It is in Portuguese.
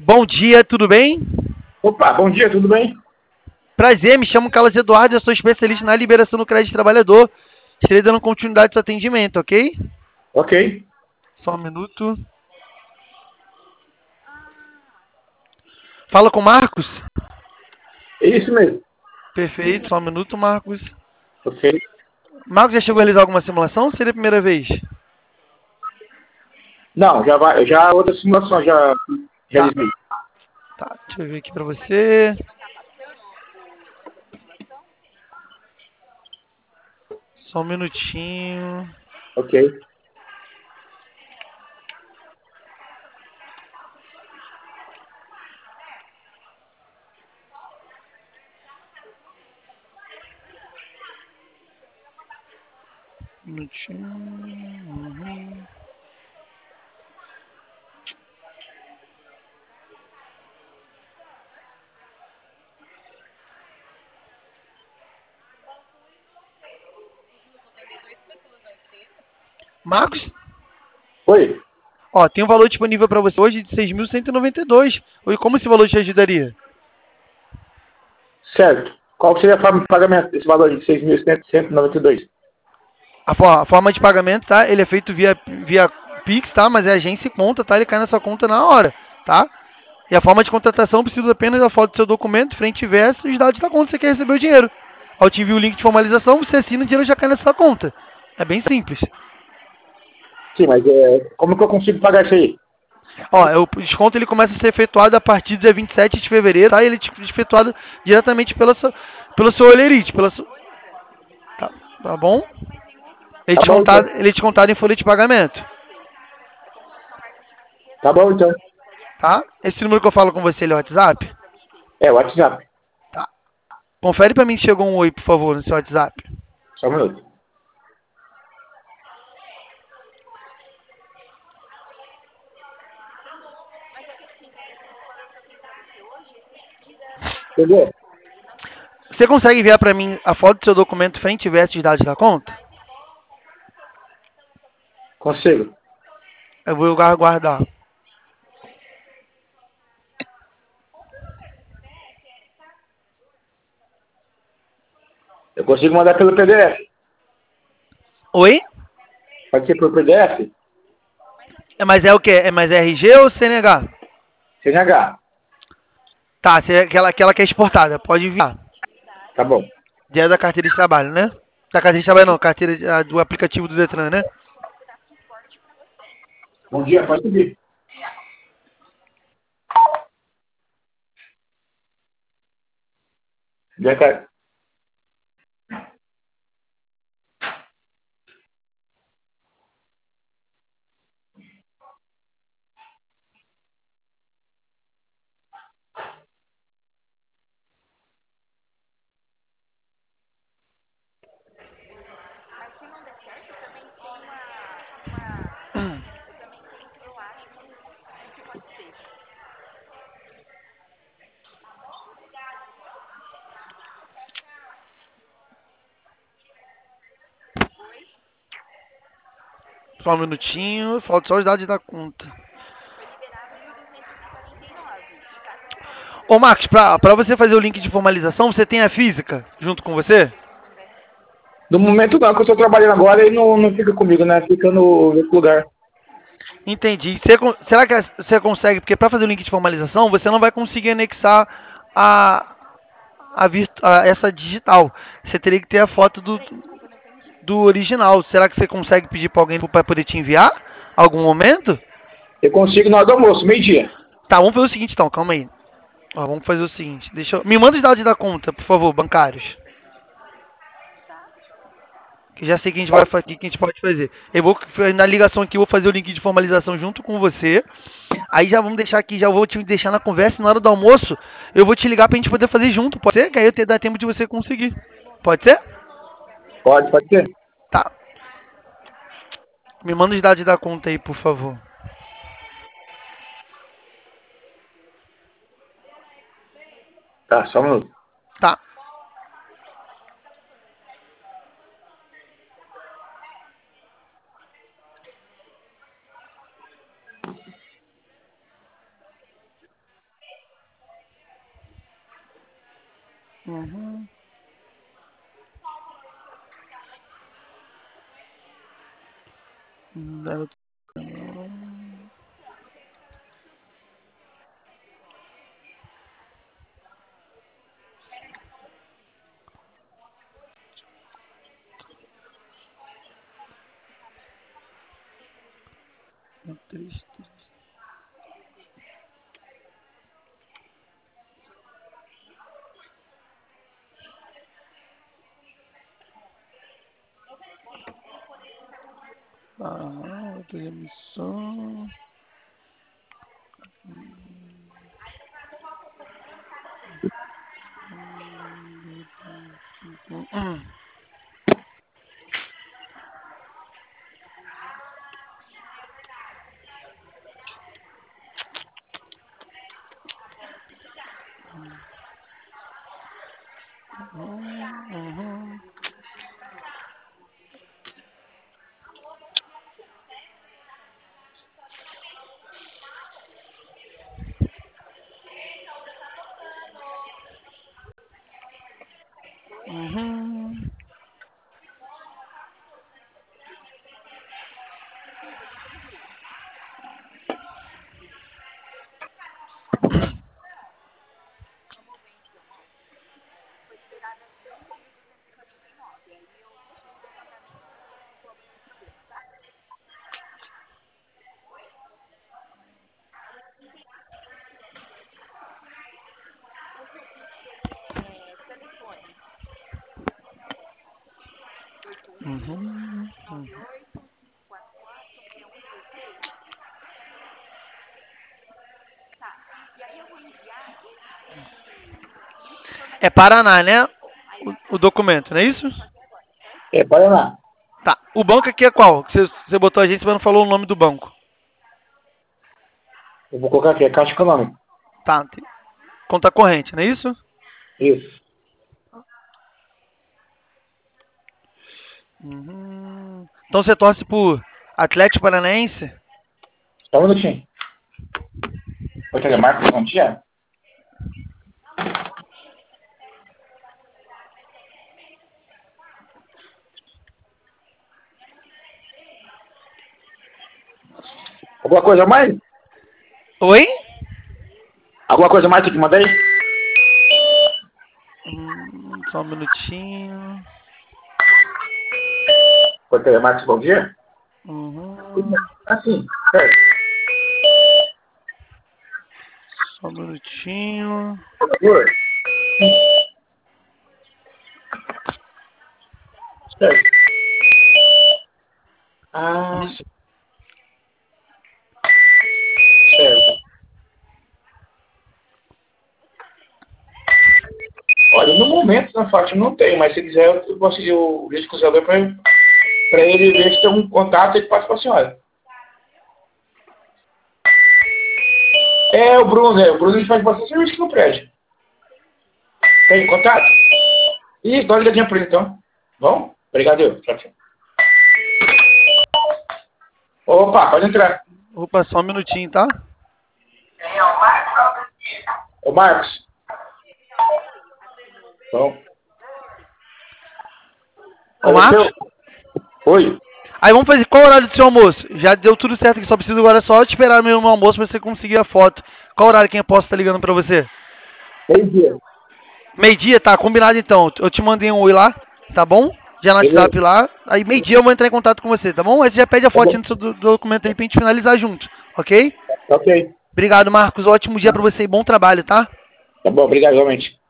Bom dia, tudo bem? Opa, bom dia, tudo bem? Prazer, me chamo Carlos Eduardo, eu sou especialista na liberação do crédito trabalhador. Estarei dando continuidade ao seu atendimento, ok? Ok, Só um minuto. Fala com o Marcos? é isso mesmo. Perfeito, só um minuto, Marcos. Ok. Marcos já chegou a realizar alguma simulação ou seria a primeira vez? Não, já outra simulação já Tá, realizei. tá, deixa eu ver aqui pra você. Só um minutinho. Ok. Um minutinho. Uhum. Marcos, Oi, ó, tem um valor disponível para você hoje de 6.192. Oi, como esse valor te ajudaria? certo. Qual seria a forma de pagamento desse valor de 6.192? A forma de pagamento, tá? Ele é feito via Pix, tá? Mas é agência e conta, tá? Ele cai na sua conta na hora, tá? E a forma de contratação precisa apenas da foto do seu documento, frente e verso e os dados da conta que você quer receber o dinheiro. Ao te enviar o link de formalização, você assina e o dinheiro já cai na sua conta. É bem simples. Sim, mas como que eu consigo pagar isso aí? Ó, o desconto ele começa a ser efetuado a partir do dia 27 de fevereiro, tá? Ele é efetuado diretamente pelo seu Olerite, tá bom? Tá bom então. Ele é descontado em folha de pagamento, Tá bom então. tá? Esse número que eu falo com você, ele é o WhatsApp? É, WhatsApp. Tá. Confere pra mim se chegou um oi, por favor, no seu WhatsApp. Só um minuto. Entendeu? Você consegue enviar pra mim a foto do seu documento frente e verso de dados da conta? Consigo. Eu vou guardar. Eu consigo mandar pelo PDF. Oi? Pode ser pelo PDF? Mas é o quê? É mais RG ou CNH? CNH. Tá, aquela que é exportada. Pode enviar. Tá bom. Direto da carteira de trabalho, né? Da carteira de trabalho não, do aplicativo do Detran, né? Bom dia, pode subir. Já tá. Só um minutinho, falta só os dados da conta. Ô Marcos, pra você fazer o link de formalização, você tem a física junto com você? No momento não, que eu tô trabalhando agora e não fica comigo, né? Fica no outro lugar. Entendi. Será que você consegue? Porque para fazer o link de formalização, você não vai conseguir anexar a, essa digital. Você teria que ter a foto do original. Será que você consegue pedir para alguém para poder te enviar? Algum momento? Eu consigo na hora do almoço, meio-dia. Tá, vamos fazer o seguinte então, calma aí. Ó, vamos fazer o seguinte. Me manda os dados da conta, por favor, bancários. Que já sei que a gente vai que a gente pode fazer. Eu vou na ligação aqui, eu vou fazer o link de formalização junto com você. Aí já vamos deixar aqui, já vou te deixar na conversa. Na hora do almoço, eu vou te ligar pra gente poder fazer junto. Pode ser? Que aí eu dar tempo de você conseguir. Pode ser? Pode ser. Tá. Me manda os dados da conta aí, por favor. Tá, só um minuto. Tá. Uhum. Zero. Três. Outra emissão. Uhum. Uhum. Uhum. É Paraná, né? O documento, não é isso? É, Paraná. Tá. O banco aqui é qual? Que você botou a agência, mas não falou o nome do banco. Eu vou colocar aqui, é Caixa Econômica. Tá. Conta corrente, não é isso? Isso. Uhum. Então você torce por Atlético Paranaense? Só um minutinho. Vou trazer Marcos Bom dia. Alguma coisa a mais? Oi? Alguma coisa a mais que eu te mandei? Só um minutinho. Vou trazer Marcos Bom dia? Uhum. Assim, certo. Só um minutinho. Por favor. Certo. Ah, certo. Olha, no momento, na Fátima não tem, mas se quiser, eu posso ir o risco usador para ele ver se tem um contato e ele passa para a senhora. É, o Bruno, né? O Bruno a gente faz bastante serviço aqui no prédio. Tem contato? Ih, dá uma ligadinha para ele então. Bom? Obrigado, eu. Tchau, tchau. Opa, pode entrar. Opa, só um minutinho, tá? Ô, Marcos. Bom. Ô, Marcos? Oi. Aí vamos fazer, qual o horário do seu almoço? Já deu tudo certo aqui, só preciso agora só te esperar mesmo no almoço pra você conseguir a foto. Qual horário que eu posso estar ligando pra você? Meio-dia. Meio-dia, tá, combinado então. Eu te mandei um oi lá, tá bom? Já no Beleza. WhatsApp lá. Aí meio-dia eu vou entrar em contato com você, tá bom? Aí você já pede a Tá bom. fotinha do seu documento aí pra gente finalizar junto, ok? Ok. Obrigado, Marcos. Ótimo dia pra você e bom trabalho, tá? Tá bom, obrigado, igualmente.